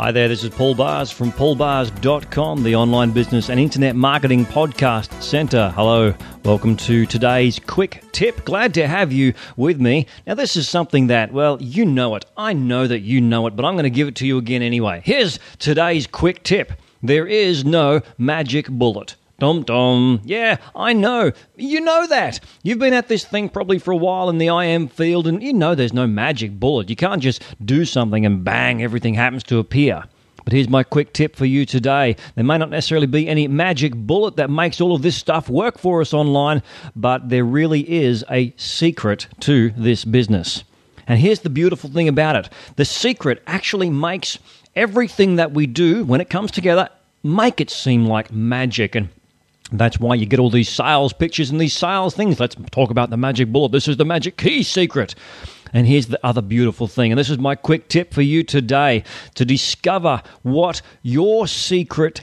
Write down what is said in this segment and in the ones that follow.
Hi there, this is Paul Bars from paulbars.com, the online business and internet marketing podcast center. Hello, welcome to today's quick tip. Glad to have you with me. Now, this is something that, well, you know it. I know that you know it, but I'm going to give it to you again anyway. Here's today's quick tip. There is no magic bullet. Dum-dum. Yeah, I know. You know that. You've been at this thing probably for a while in the IM field, and you know there's no magic bullet. You can't just do something and bang, everything happens to appear. But here's my quick tip for you today. There may not necessarily be any magic bullet that makes all of this stuff work for us online, but there really is a secret to this business. And here's the beautiful thing about it. The secret actually makes everything that we do, when it comes together, make it seem like magic. And that's why you get all these sales pictures and these sales things. Let's talk about the magic bullet. This is the magic key secret. And here's the other beautiful thing. And this is my quick tip for you today to discover what your secret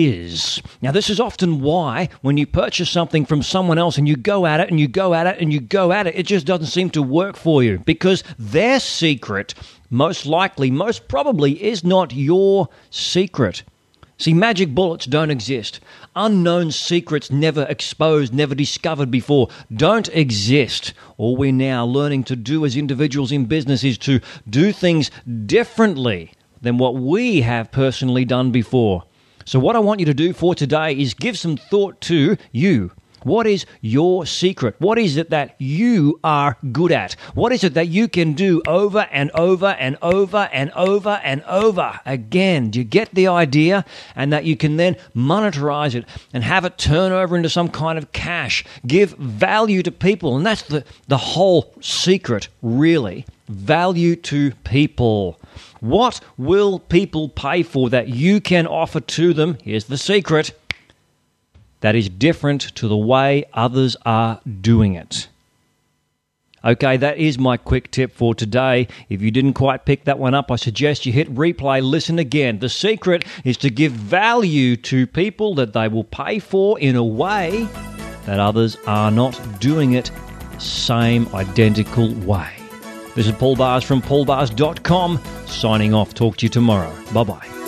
is. Now, this is often why when you purchase something from someone else and you go at it and you go at it and you go at it, it just doesn't seem to work for you because their secret most likely, most probably is not your secret. See, magic bullets don't exist. Unknown secrets never exposed, never discovered before don't exist. All we're now learning to do as individuals in business is to do things differently than what we have personally done before. So what I want you to do for today is give some thought to you. What is your secret? What is it that you are good at? What is it that you can do over and over and over and over and over again? Do you get the idea? And that you can then monetize it and have it turn over into some kind of cash, give value to people. And that's the whole secret, really. Value to people. What will people pay for that you can offer to them? Here's the secret. That is different to the way others are doing it. Okay, that is my quick tip for today. If you didn't quite pick that one up, I suggest you hit replay, listen again. The secret is to give value to people that they will pay for in a way that others are not doing it the same identical way. This is Paul Bars from paulbars.com, signing off. Talk to you tomorrow. Bye-bye.